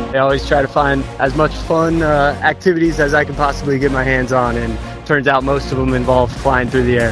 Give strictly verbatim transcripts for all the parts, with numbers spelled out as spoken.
I always try to find as much fun uh, activities as I can possibly get my hands on, and turns out most of them involve flying through the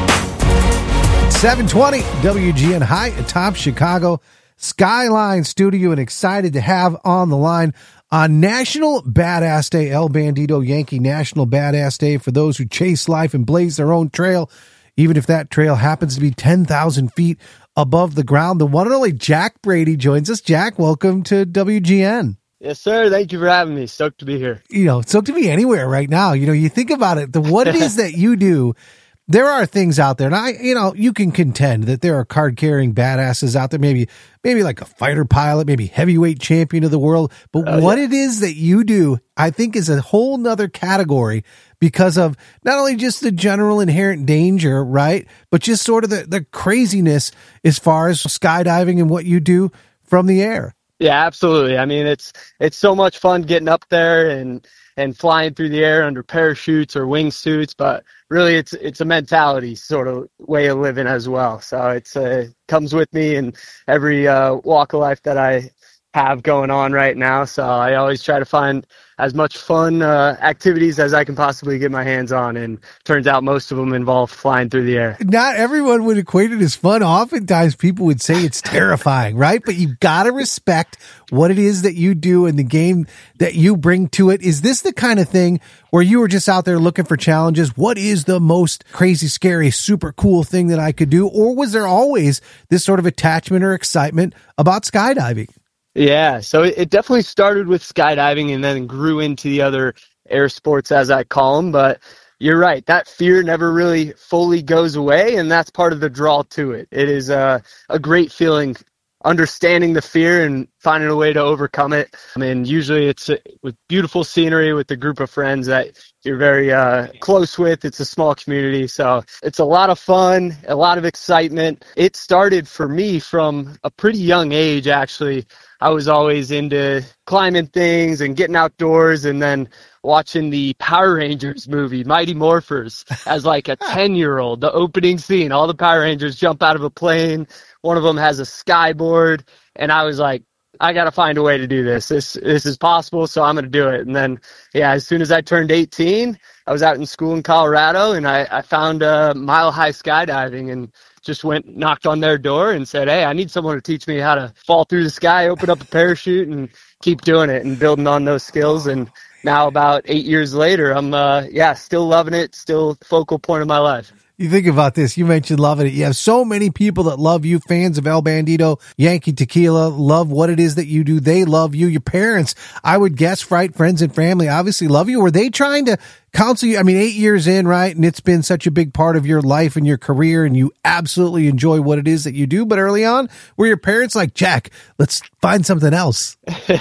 air. seven twenty W G N high atop Chicago Skyline Studio, and excited to have on the line on National Badass Day, El Bandito Yankee National Badass Day, for those who chase life and blaze their own trail, even if that trail happens to be ten thousand feet above the ground. The one and only Jack Brady joins us. Jack, welcome to W G N. Yes, sir. Thank you for having me. Stoked to be here. You know, stoked to be anywhere right now. You know, you think about it, the what it is that you do. There are things out there, and I, you know, you can contend that there are card-carrying badasses out there, maybe, maybe like a fighter pilot, maybe heavyweight champion of the world. But oh, what yeah. it is that you do, I think, is a whole nother category because of not only just the general inherent danger, right, but just sort of the, the craziness as far as skydiving and what you do from the air. Yeah, absolutely. I mean, it's it's so much fun getting up there and and flying through the air under parachutes or wingsuits, but really it's it's a mentality sort of way of living as well. So it's uh, comes with me in every uh, walk of life that I have going on right now. So I always try to find as much fun uh, activities as I can possibly get my hands on, and turns out most of them involve flying through the air. Not everyone would equate it as fun. Oftentimes people would say it's terrifying, right? But you've got to respect what it is that you do and the game that you bring to it. Is this the kind of thing where you were just out there looking for challenges? What is the most crazy, scary, super cool thing that I could do? Or was there always this sort of attachment or excitement about skydiving? Yeah, so it definitely started with skydiving and then grew into the other air sports, as I call them. But you're right, that fear never really fully goes away, and that's part of the draw to it. It is a, a great feeling, understanding the fear and finding a way to overcome it. I mean, usually it's with beautiful scenery with a group of friends that you're very uh, close with. It's a small community, so it's a lot of fun, a lot of excitement. It started for me from a pretty young age, actually. I was always into climbing things and getting outdoors, and then watching the Power Rangers movie, Mighty Morphers, as like a ten-year-old. The opening scene, all the Power Rangers jump out of a plane. One of them has a skyboard, and I was like, I got to find a way to do this. This this is possible, so I'm going to do it. And then, yeah, as soon as I turned eighteen, I was out in school in Colorado, and I, I found uh, Mile High Skydiving, and just went, knocked on their door and said, hey, I need someone to teach me how to fall through the sky, open up a parachute, and keep doing it and building on those skills. And now about eight years later, I'm, uh, yeah, still loving it, still focal point of my life. You think about this, you mentioned loving it. You have so many people that love you, fans of El Bandito, Yankee Tequila, love what it is that you do. They love you. Your parents, I would guess, right, friends and family obviously love you. Were they trying to counsel you? I mean, eight years in, right? And it's been such a big part of your life and your career, and you absolutely enjoy what it is that you do. But early on, were your parents like, Jack, let's find something else?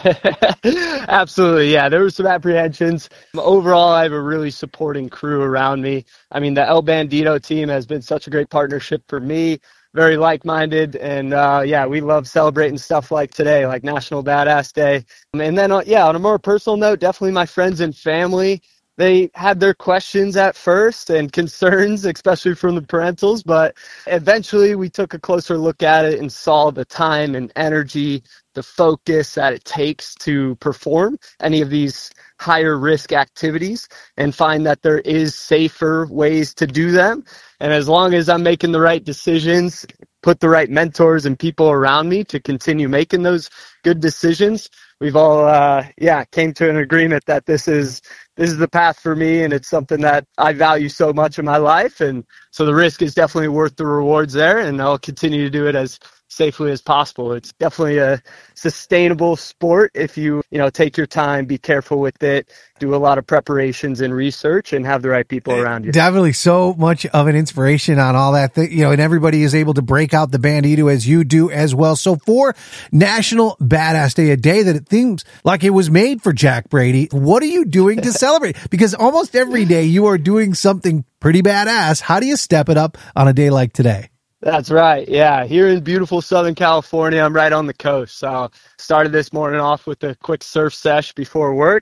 Absolutely. Yeah. There were some apprehensions. Overall, I have a really supporting crew around me. I mean, the El Bandito team has been such a great partnership for me. Very like-minded, and uh, yeah, we love celebrating stuff like today, like National Badass Day. And then, uh, yeah, on a more personal note, definitely my friends and family. They had their questions at first and concerns, especially from the parentals, but eventually we took a closer look at it and saw the time and energy, the focus that it takes to perform any of these higher risk activities, and find that there is safer ways to do them. And as long as I'm making the right decisions, put the right mentors and people around me to continue making those good decisions, we've all, uh, yeah, came to an agreement that this is this is the path for me, and it's something that I value so much in my life. And so the risk is definitely worth the rewards there, and I'll continue to do it as safely as possible. It's definitely a sustainable sport if you, you know, take your time, be careful with it, do a lot of preparations and research, and have the right people around you. Definitely so much of an inspiration on all that, th- you know, and everybody is able to break out the Bandito as you do as well. So for National Badass Day, a day that it seems like it was made for Jack Brady, what are you doing to celebrate? Because almost every day you are doing something pretty badass. How do you step it up on a day like today? That's right. Yeah. Here in beautiful Southern California, I'm right on the coast. So started this morning off with a quick surf sesh before work.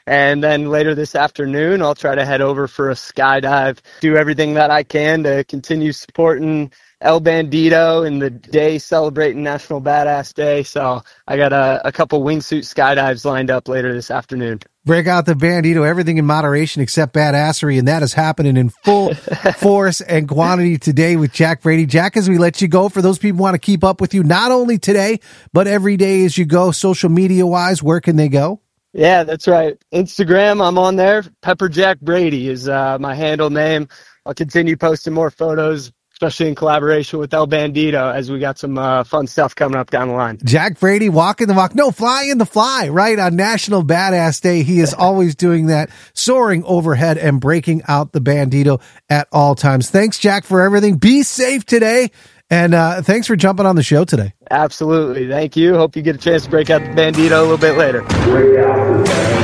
And then later this afternoon, I'll try to head over for a skydive, do everything that I can to continue supporting El Bandito and the day celebrating National Badass Day. So I got a, a couple wingsuit skydives lined up later this afternoon. Break out the Bandito, everything in moderation except badassery, and that is happening in full force and quantity today with Jack Brady. Jack, as we let you go, for those people who want to keep up with you, not only today, but every day as you go, social media-wise, where can they go? Yeah, that's right. Instagram, I'm on there. Pepper Jack Brady is uh, my handle name. I'll continue posting more photos, especially in collaboration with El Bandito, as we got some uh, fun stuff coming up down the line. Jack Brady, walking the walk. No, flying the fly, right? On National Badass Day, he is always doing that, soaring overhead and breaking out the Bandito at all times. Thanks, Jack, for everything. Be safe today, and uh, thanks for jumping on the show today. Absolutely. Thank you. Hope you get a chance to break out the Bandito a little bit later.